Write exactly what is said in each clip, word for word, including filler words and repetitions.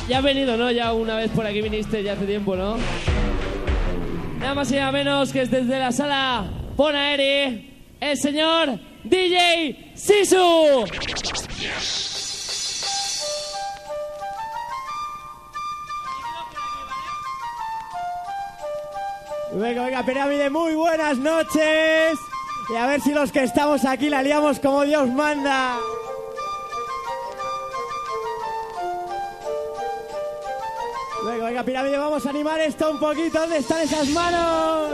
Ya has venido, ¿no? Ya una vez por aquí viniste, ya hace tiempo, ¿no? Nada más y nada menos que es desde la sala Bonaeri, el señor D J Sisu. Venga, venga, Pirámide, muy buenas noches. Y a ver si los que estamos aquí la liamos como Dios manda. Venga, venga, Pirámide, vamos a animar esto un poquito. ¿Dónde están esas manos?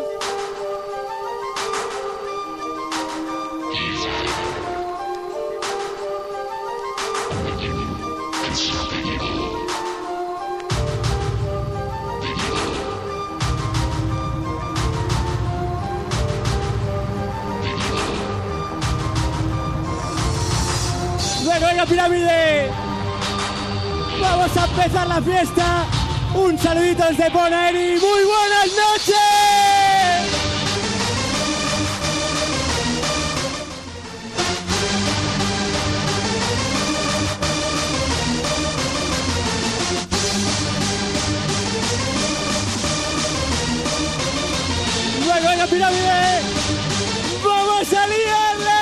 Venga, venga, Pirámide. Vamos a empezar la fiesta. Un saludito desde Bonaeri. ¡Muy buenas noches! Venga, venga, Pirámide. ¡Vamos a liarla!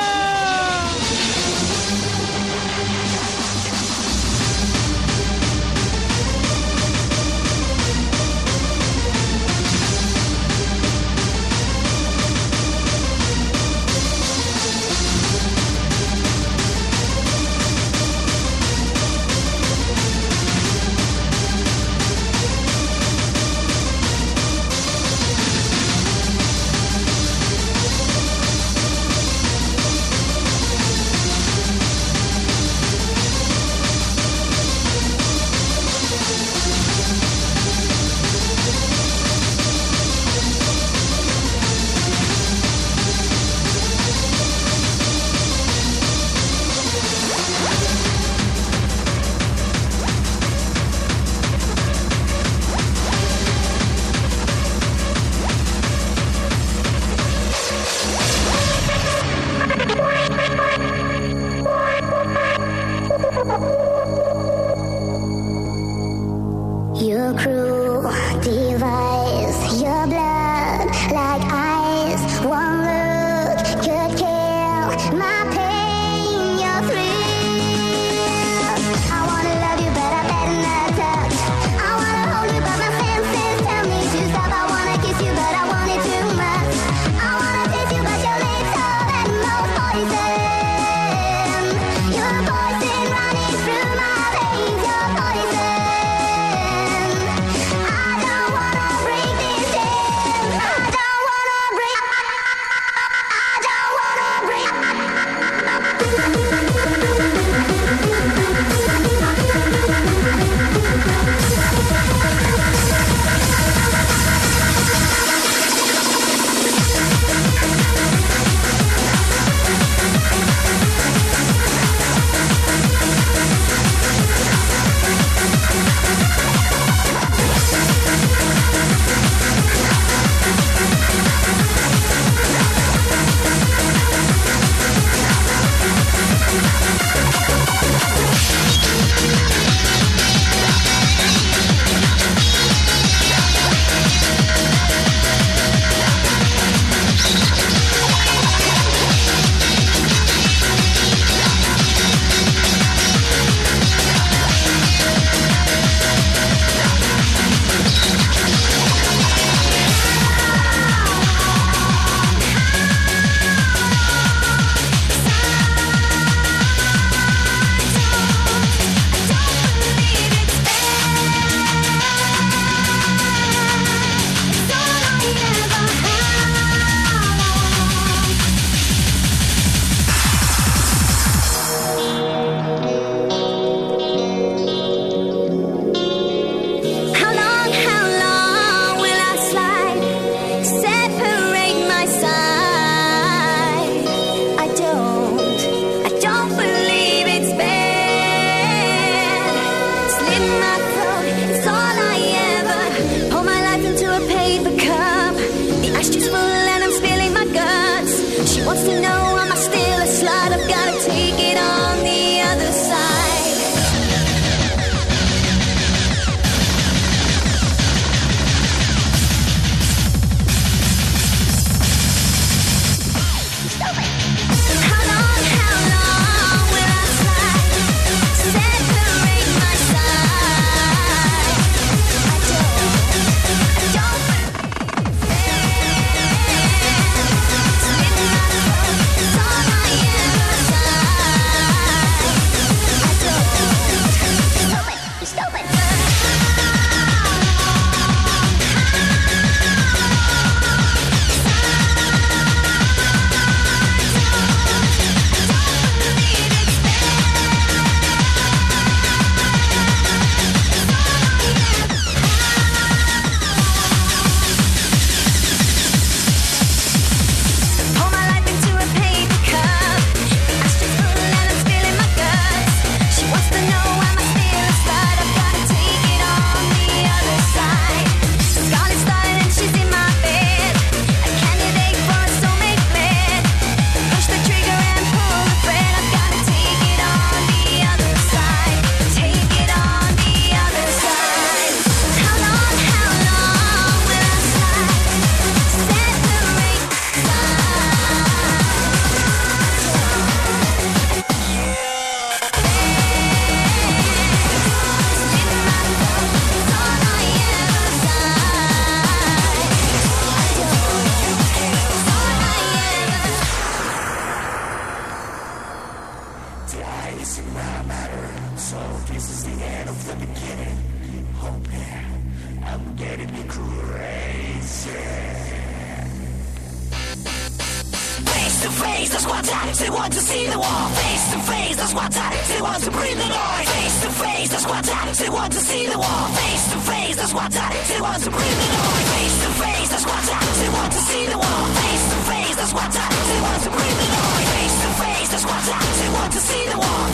Your cruel device, your blood like ice. One look could kill my pain, your thrill. I wanna love you, but I better not touch. I wanna hold you, but my senses tell me to stop. I wanna kiss you, but I want it too much. I wanna taste you, but your lips are that most poison. Your poison running through my veins, your poison. face, that's what's at it. They want to see the wall. Face to face, that's what's at it. They want to breathe the noise. Face to face, that's what's at it. They want to see the wall. Face to face, that's what's at it. They want to breathe the noise. Face to face, that's what's at it. They want to see the wall. Face to face, that's what's at it. They want to breathe the noise. Face to face, that's what's at it. They want to see the wall.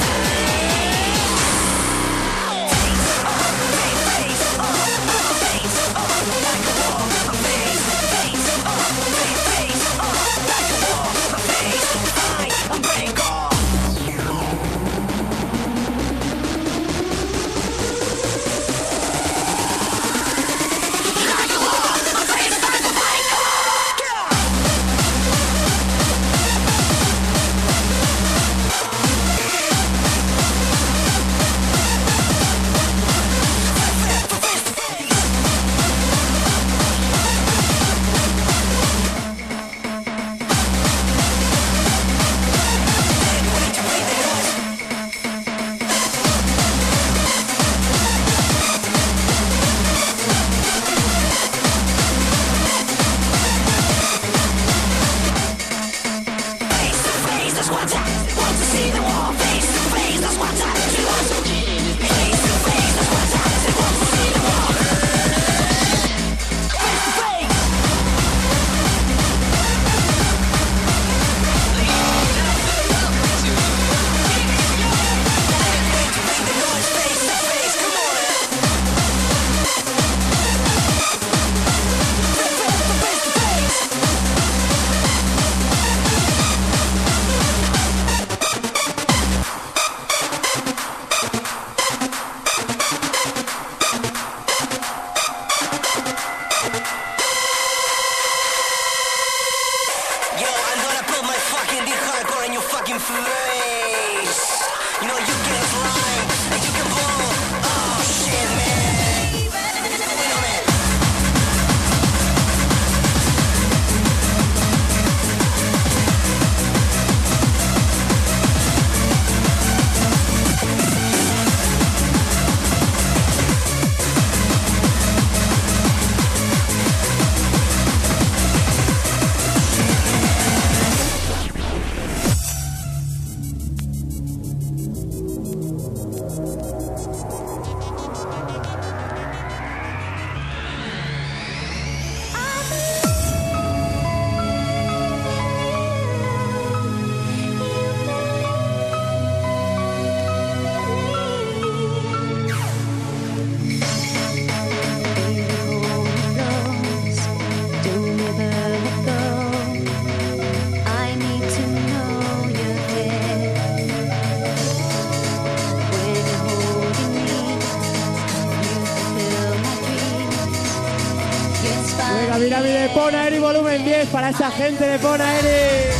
Pirámide, Ponaeri volumen diez para esa gente de Ponaeri.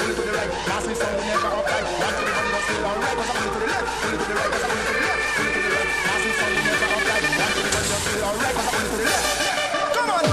pull it to the right. Massive sound, we never uptight. Want everybody to feel alright, cause I pull it to the left, pull it to the right, cause I pull it to the left, pull it to the right. Massive sound, we never uptight. Want everybody to feel alright, cause I pull it to the left. Come on.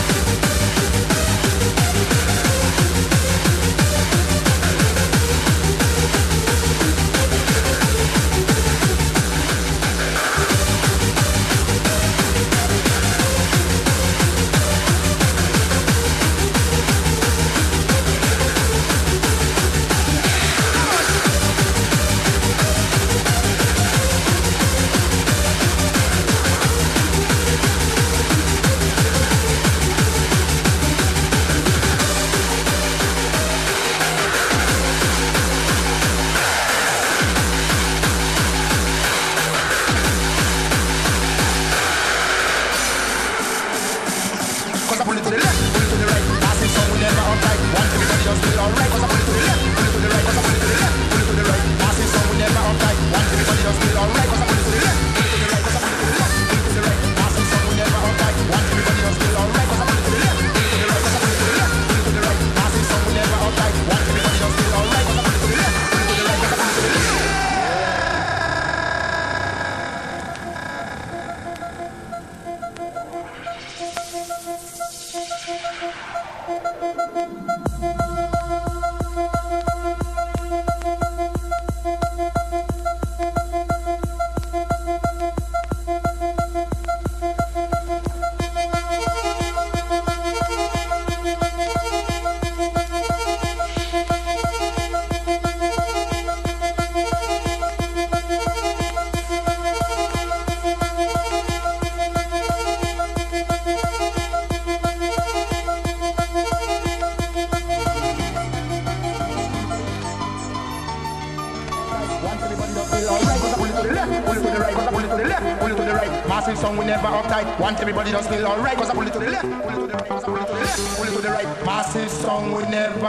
Want everybody to feel alright, cause I pull it to the left, pull it to the right, cause I pull it to the left, pull it to the right. Massive song we never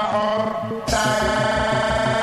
uptight.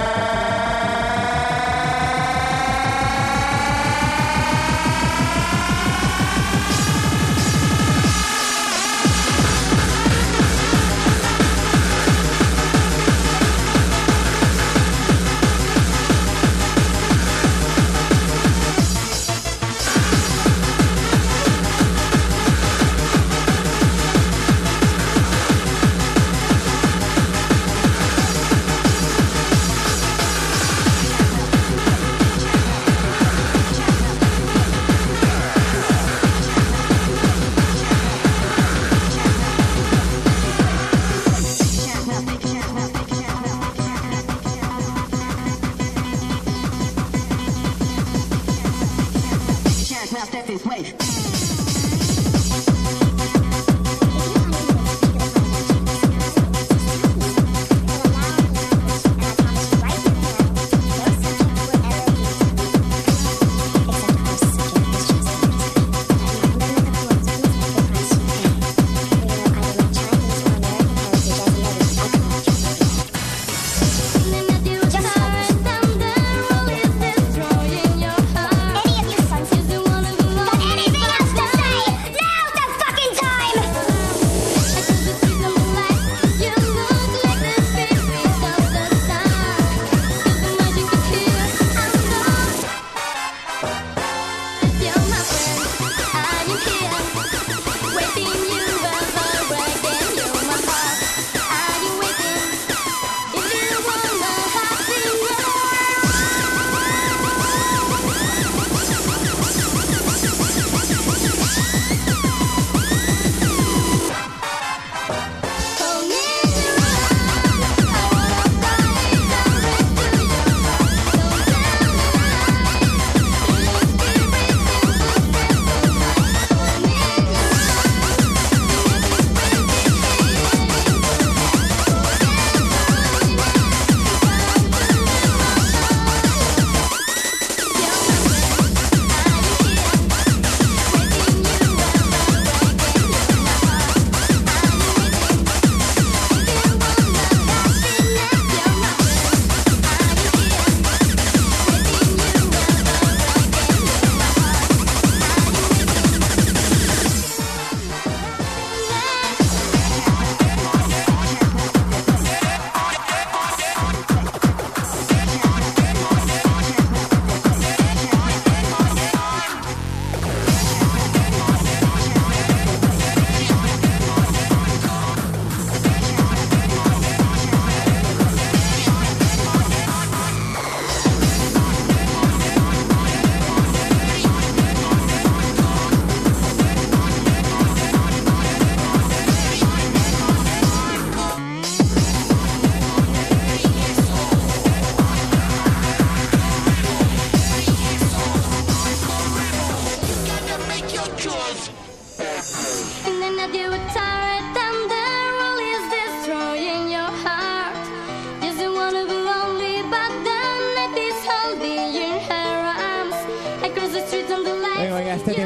Any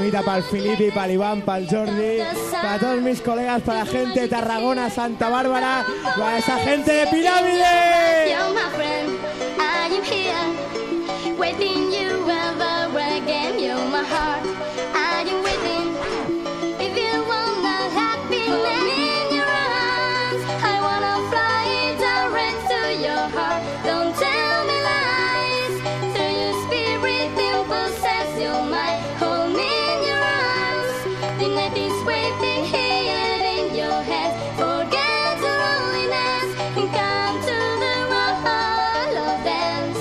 temita para el Filipe, para el Iván, para el Jordi, para todos mis colegas, para la gente de Tarragona, Santa Bárbara, para esa gente de Pirámide. You're my friend, I am here, waiting you ever again. You're my heart, I am waiting. If you want my happiness in your arms, I wanna fly direct to your heart. Don't tell me lies, through your spirit will possess your mind. Hold me in your arms, the night is waiting here in your hands. Forget the loneliness and come to the roll of dance.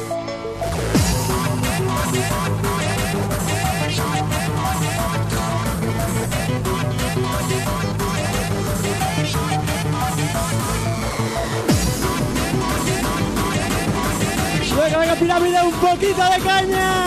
Venga, venga, Pirámide, un poquito de caña.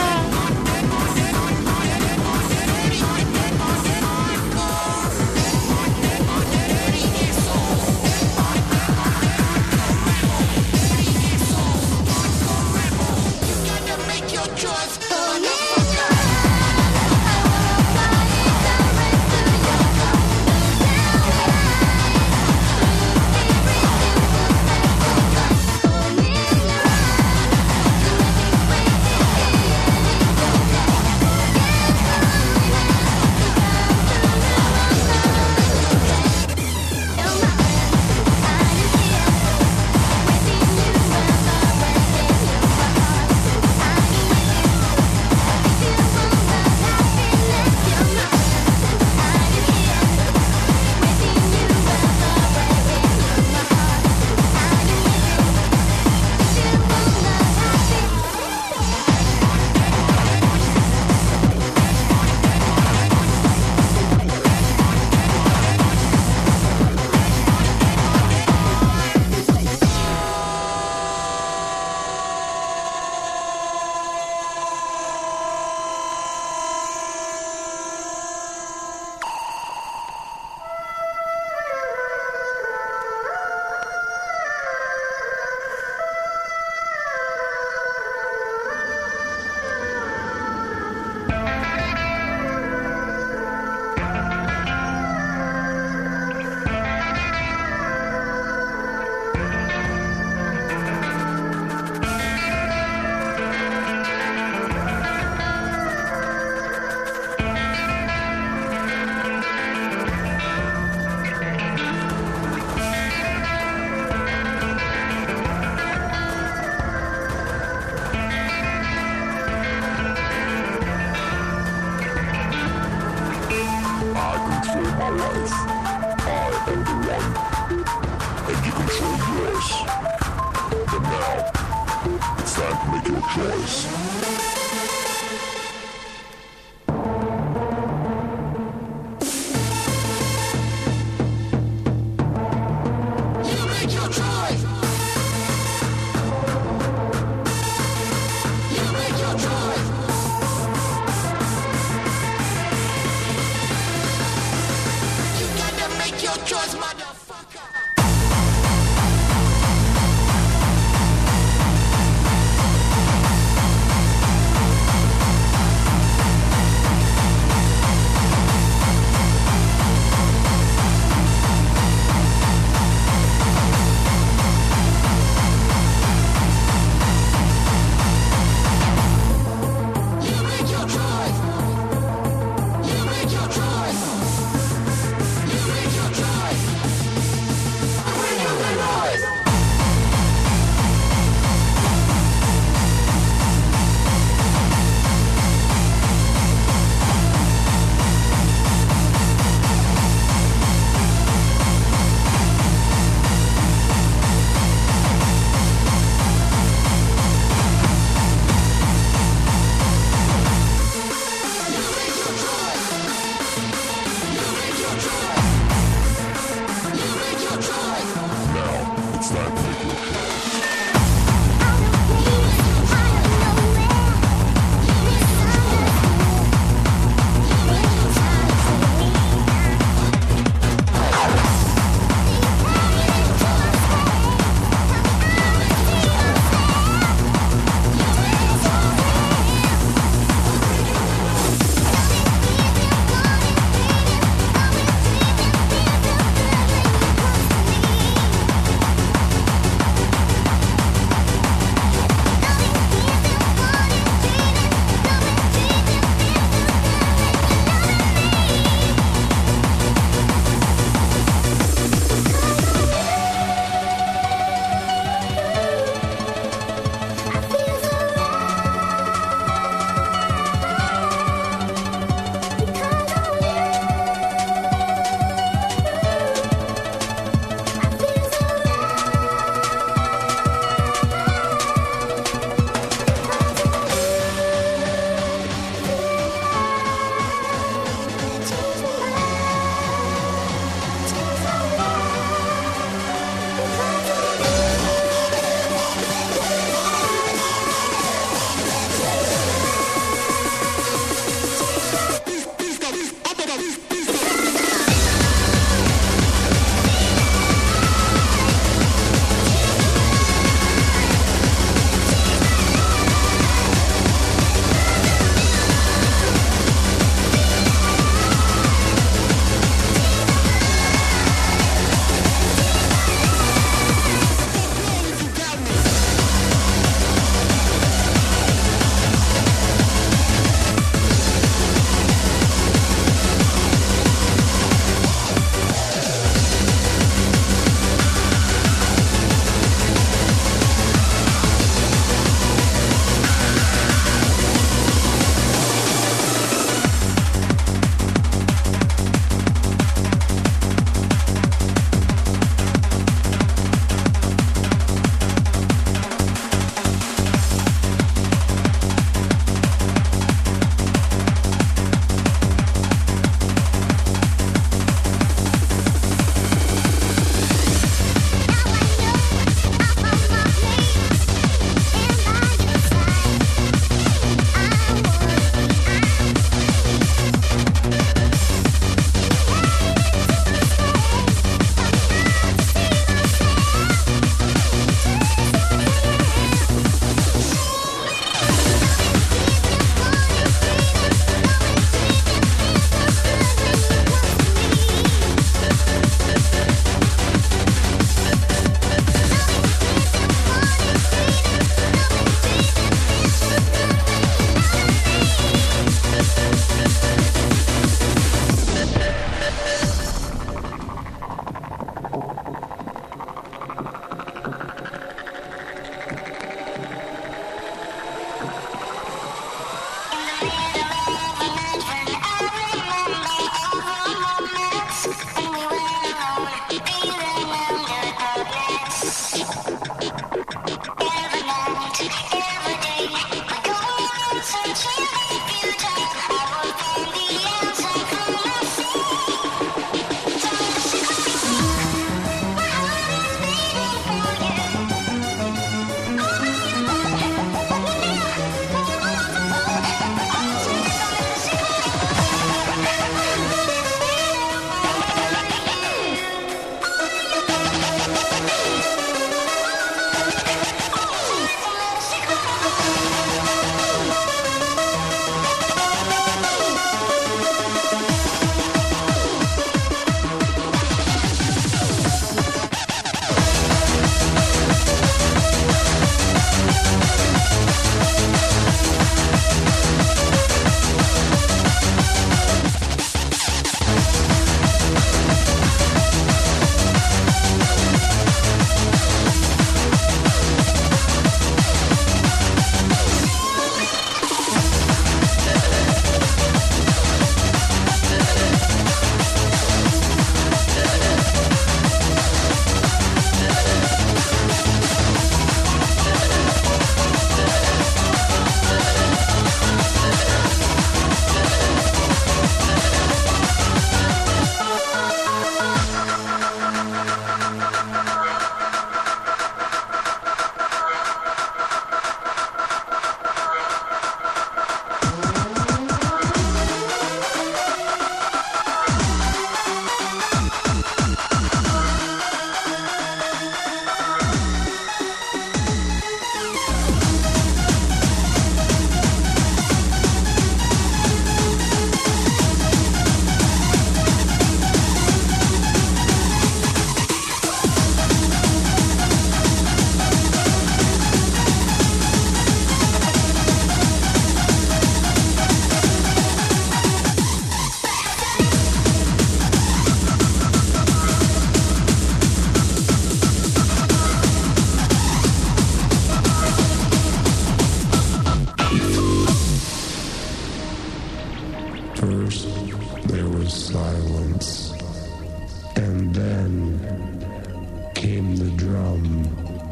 silence. And then came the drum.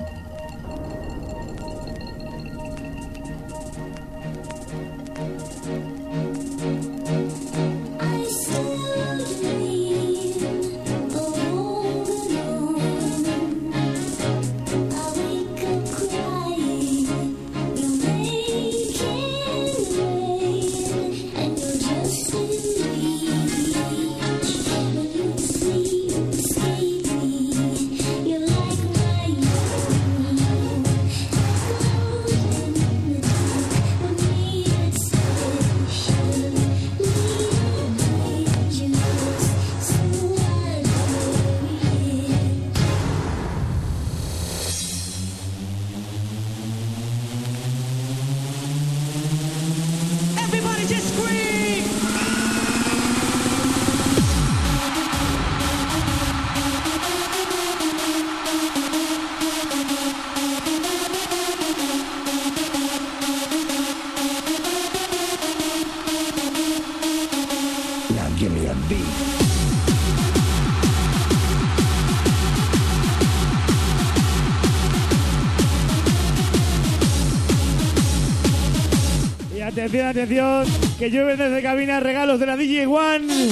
Atención, atención, que llueven desde cabina regalos de la D J One.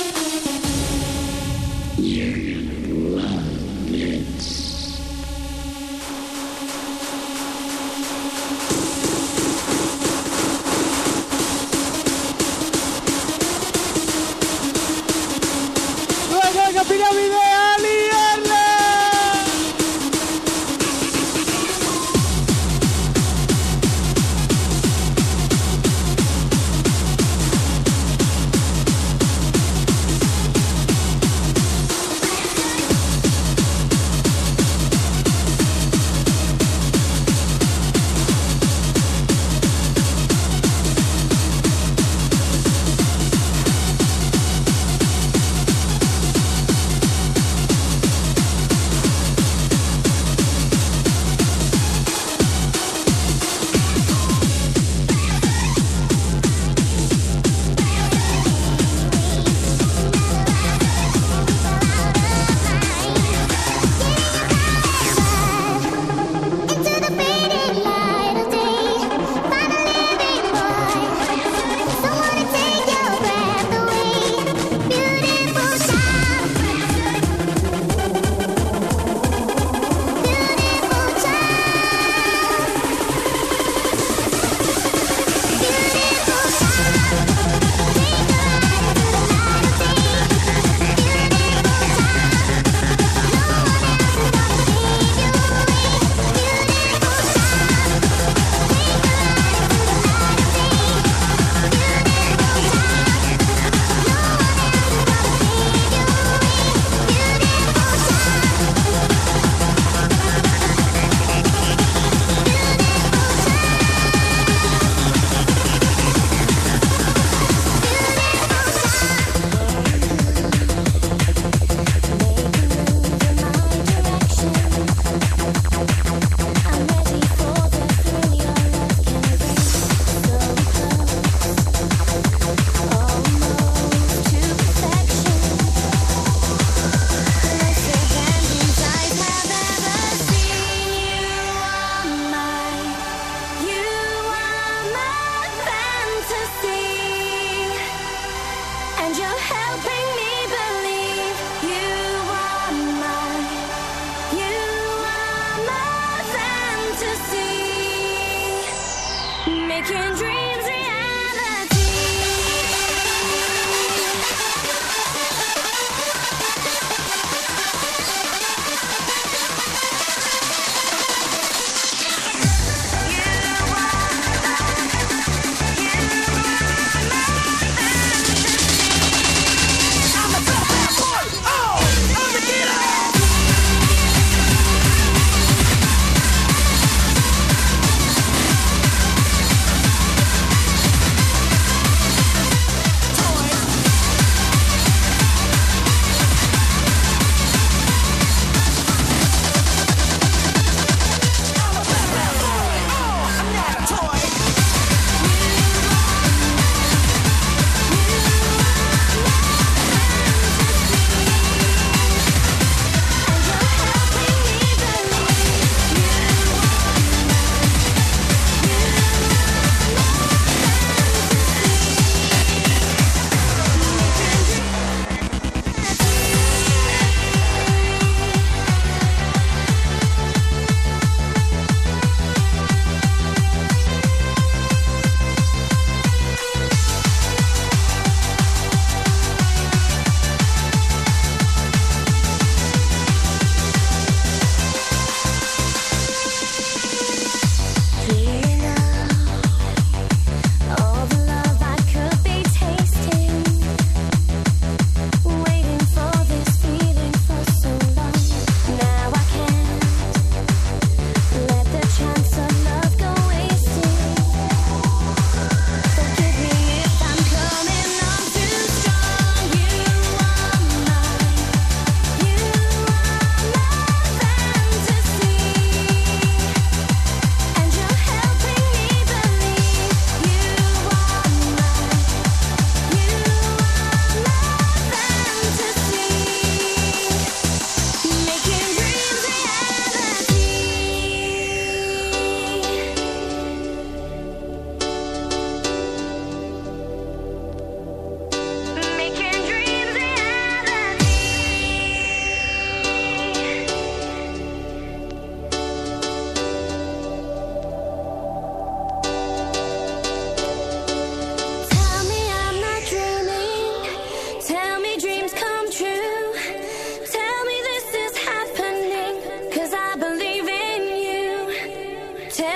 ¡Venga, pirámide, a liarla!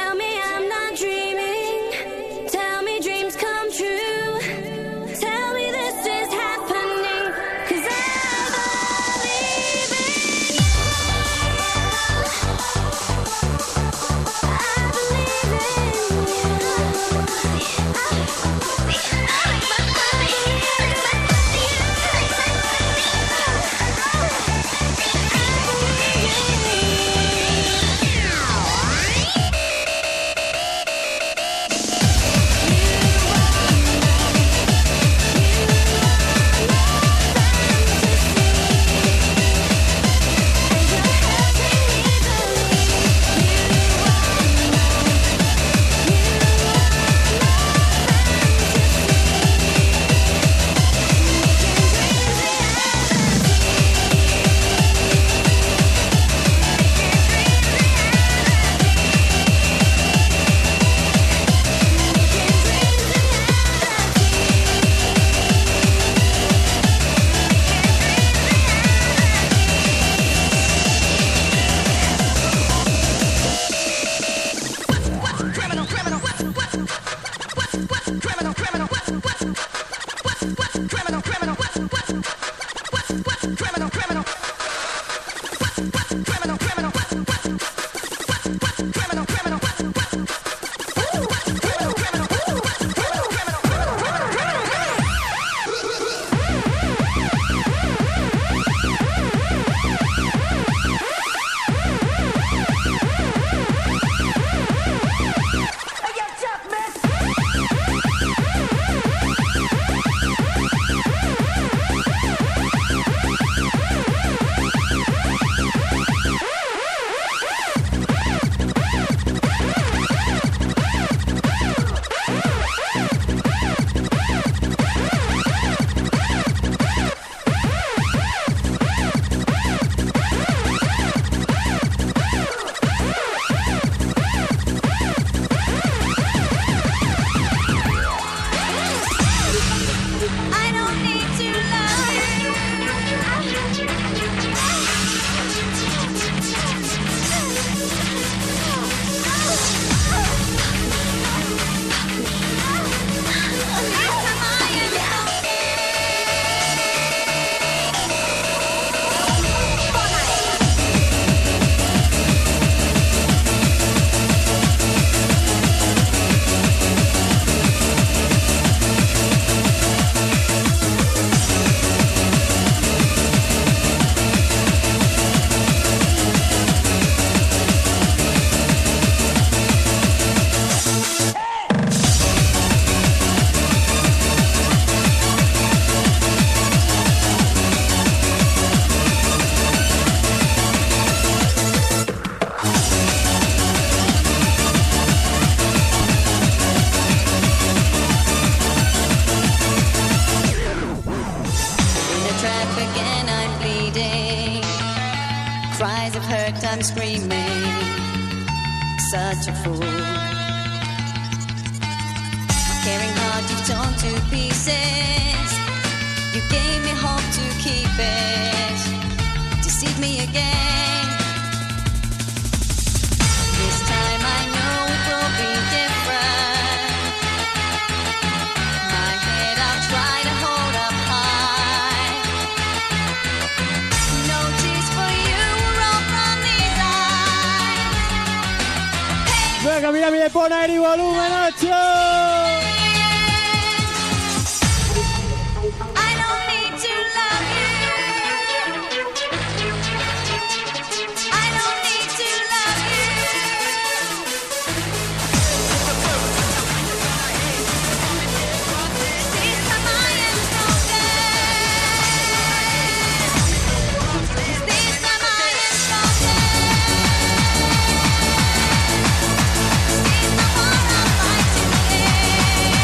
Tell me I'm not dreaming. Tell me dreams come true. Tell me this is happening. 'Cause I believe in you. I believe in you. Cries of hurt, I'm screaming, such a fool. Caring heart you've torn to pieces. You gave me hope to keep it. Deceive me again. This time I know it will be different. My head I'll try to hold up high. No tears for you, roll from these eyes. Venga, mira, mira, pon aire y volumen ocho. This time I am stronger.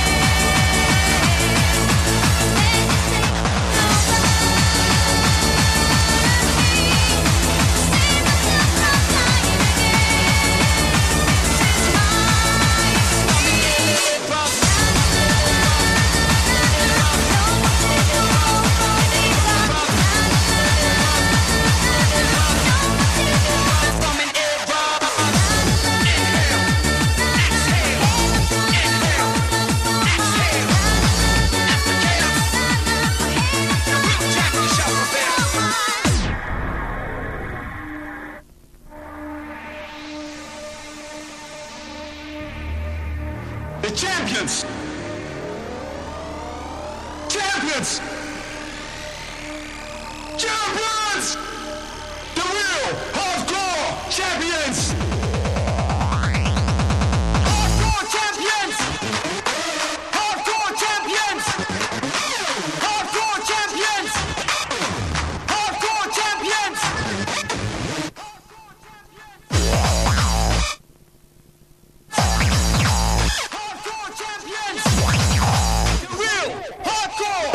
champions. Champions. Champions. The real hardcore champions. Hardcore champions. Hardcore champions. Hardcore champions. Hardcore champions. Hardcore champions. The real hardcore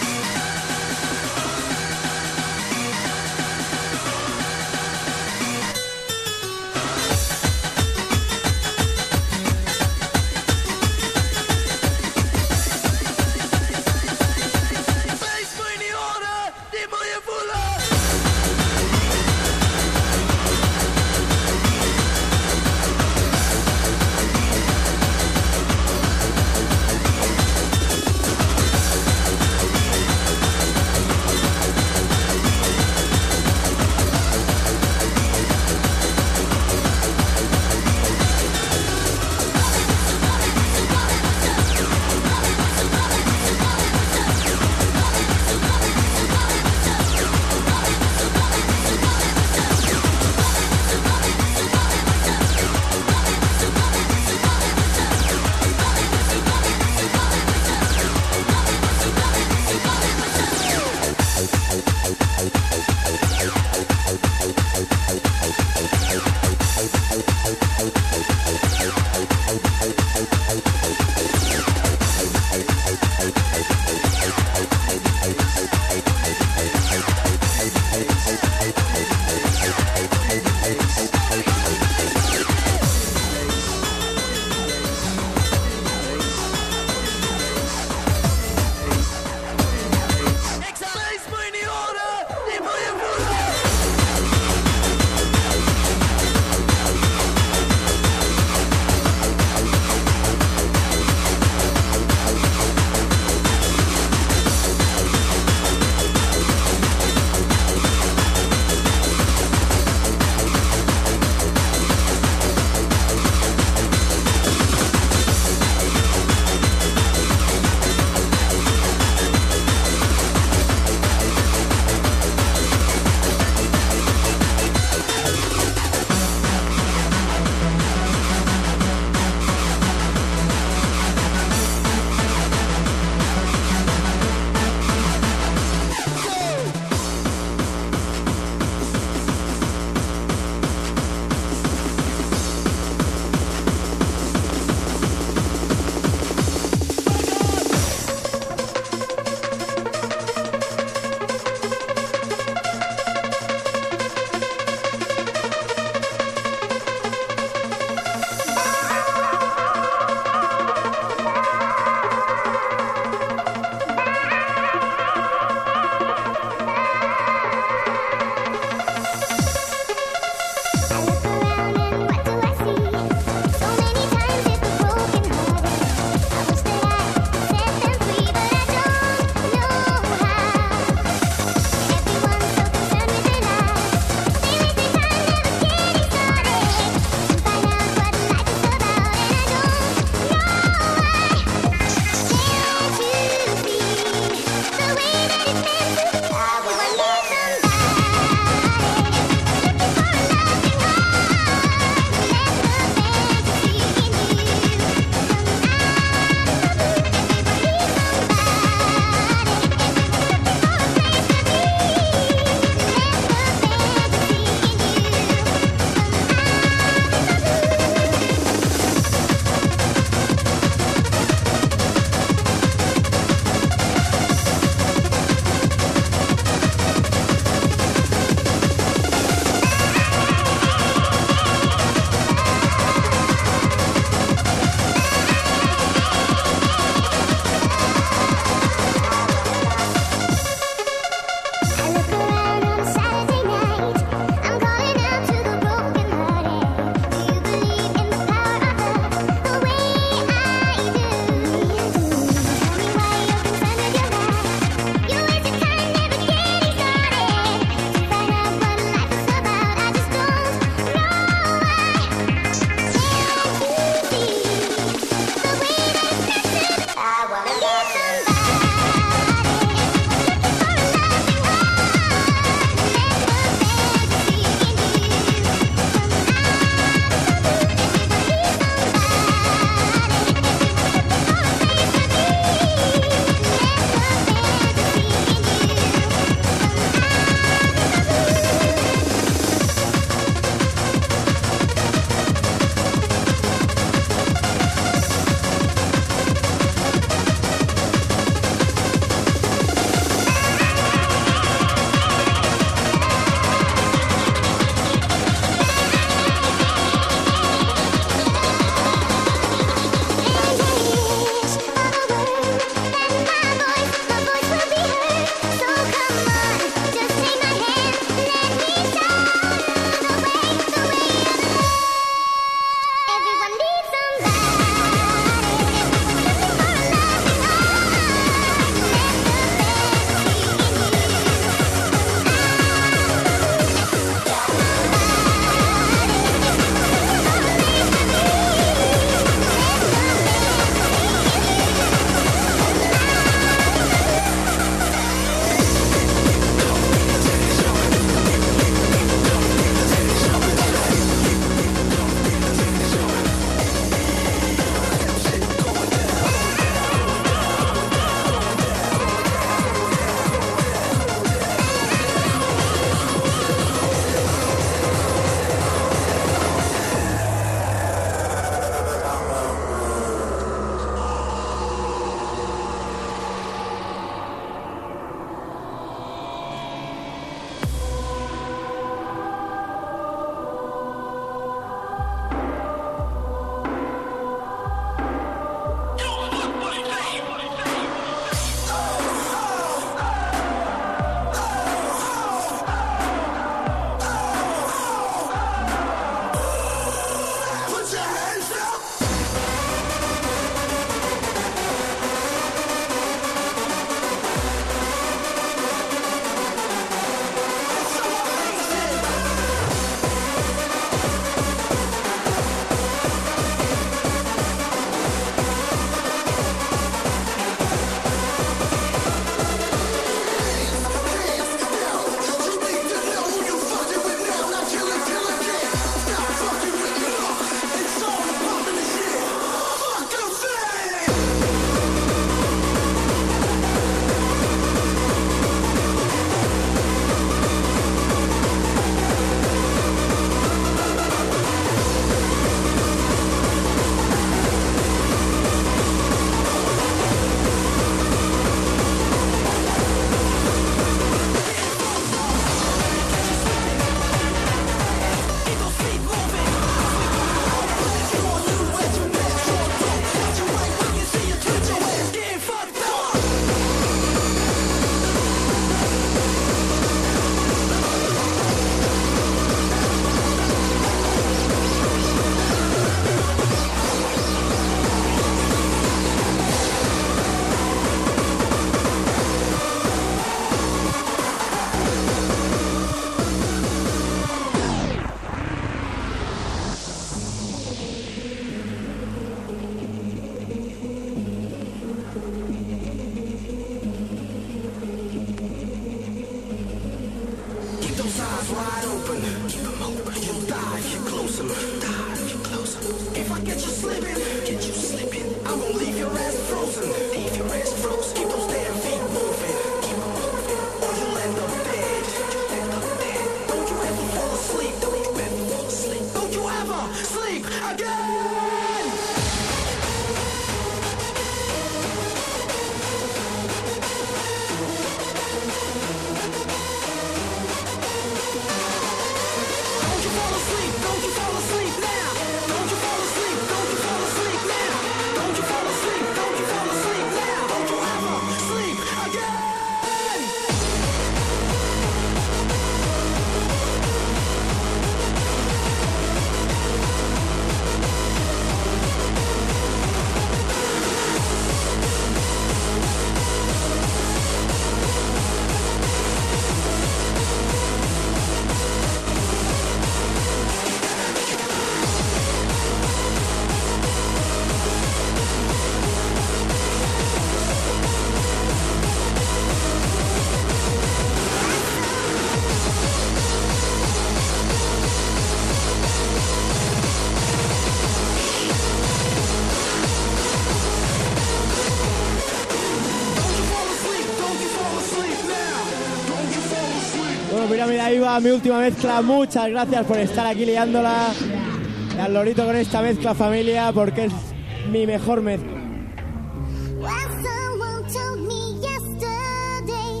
mira, ahí va mi última mezcla. Muchas gracias por estar aquí liándola. Y al lorito con esta mezcla, familia, porque es mi mejor mezcla. Well, someone told me yesterday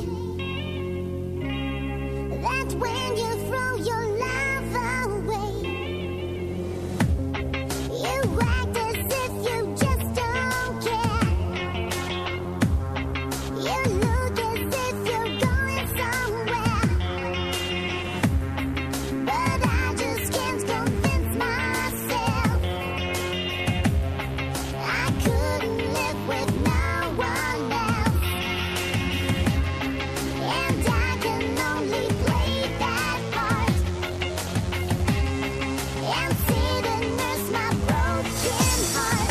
that when you throw your love away, you act as if you just don't care. You look as if you're going somewhere, but I just can't convince myself I couldn't live with no one else, and I can only play that part and sit and nurse my broken heart.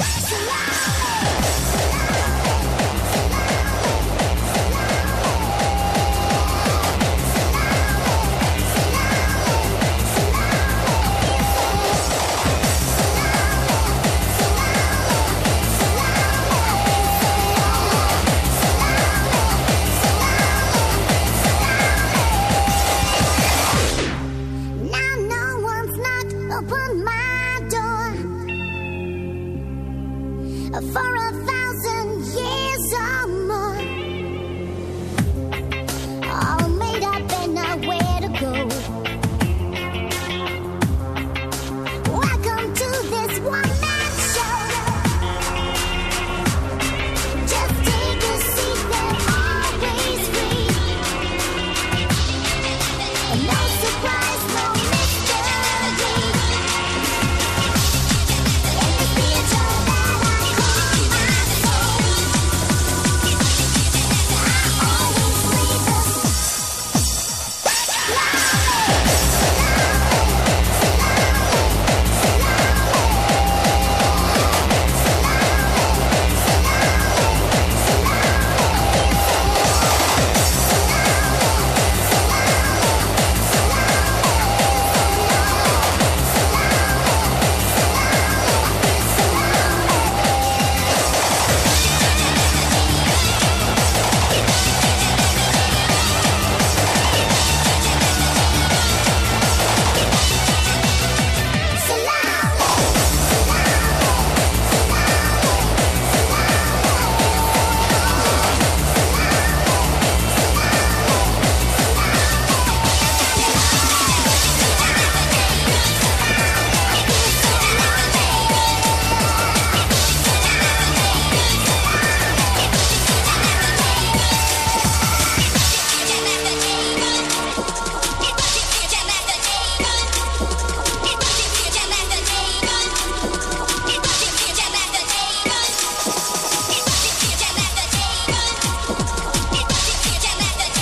Now no one's knocked upon my door for a thousand years or more, all made up and nowhere to go. Welcome to this one-man show. Just take a seat, they're always free. No surprise, no mystery. In the theater that I call my soul, I always leave the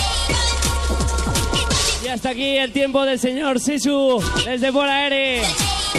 Y hasta aquí el tiempo del señor Sisu desde Pon Aeri.